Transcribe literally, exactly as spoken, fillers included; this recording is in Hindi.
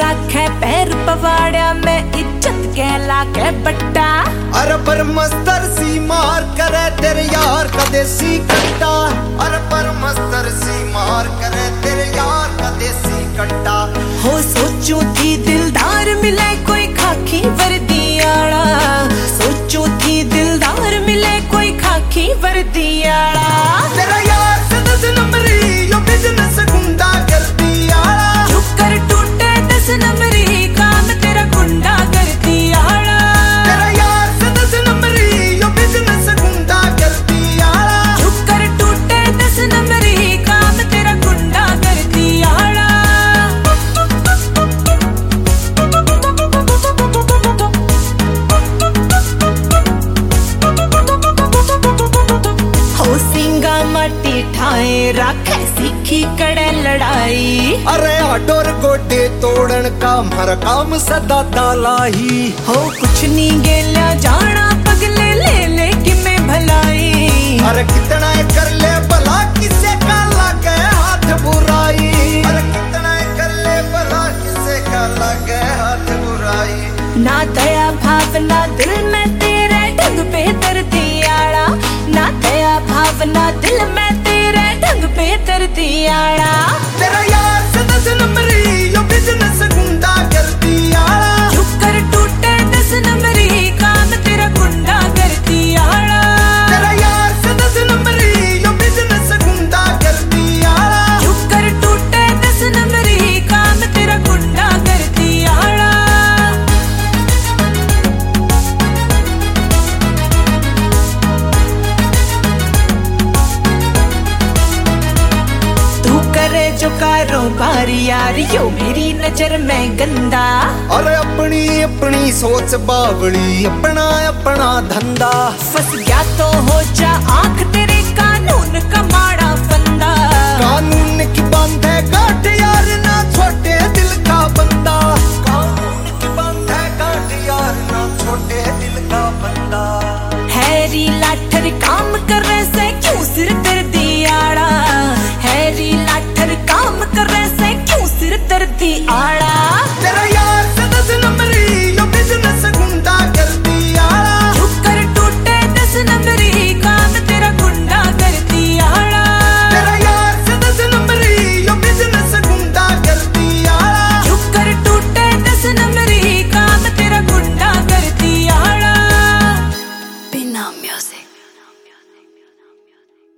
आखे पैर पवाड़ा में इज्जत कहला के बट्टा। अरे पर मस्तर सी मार करे तेरे यार का देसी कट्टा। अरे पर मस्तर सी मार करे तेरे यार का देसी कट्टा। हो सोचो थी दिलदार मिले कोई खाकी वर्दी आला, सोचो थी दिलदार मिले कोई खाकी वर्दी आला। तेरा यार से दस नंबरी यो बिजनेस गुंडा करती आला। चुकर टूटे दस नंबरी काम तेरा गुंडा करती आला। तेरा यार से दस नंबरी यो बिजनेस गुंडा करती आला। चुकर टूटे दस नंबरी काम तेरा गुंडा करती आला। हो सिंगा माटी ठाए राखे सीखी कड़े लड़ाई। अरे आडोर गोडे तोड़न का हर काम सदा तालाई। हो कुछ नहीं गेला जाना पगले ले ले कि मैं भलाई। अरे कितना कर ले भला किसे का लगे हाथ बुराई। अरे कितना कर ले भला किसे का लगे हाथ बुराई। ना दया भावना दिल में तेरे ढंग पे दर्दी आड़ा, ना दया भावना दिल में तेरे ढंग पे दर्दी आड़ा। तेरा यार से दस नंबरी यो बिजनेस गुंडा करती आला। चुकर टूटे दस नंबरी काम तेरा गुंडा करती आड़ा। तेरा यार से दस नंबरी यो बिजनेस गुंडा करती आला। चुकर टूटे दस नंबरी काम तेरा गुंडा करती आड़ा। करे जो कारोबार यार यो मेरी नजर में गंदा। अरे अपनी अपनी सोच बावली अपना अपना धंधा। फंस गया तो हो जा आंख तेरे कानून का माड़ा फंदा। कानून की बांधे गांठ यार ना छोटे दिल का बंदा। कानून की बांधे गांठ यार ना छोटे दिल का बंदा। हैरी लाठर काम कर रहे से क्यों सिर दर्दी आड़ा। हैरी लाठर काम कर रहे से क्यों सिर दर्दी आड़ा। तेरा यार से दस नंबरी यो बिजनेस गुंडा करती आला। चुकर टूटे दस नंबरी काम तेरा गुंडा करती आड़ा। तेरा यार से दस नंबरी यो बिजनेस गुंडा करती आला। चुकर टूटे दस नंबरी काम तेरा गुंडा करती आड़ा। बिना म्यूजिक।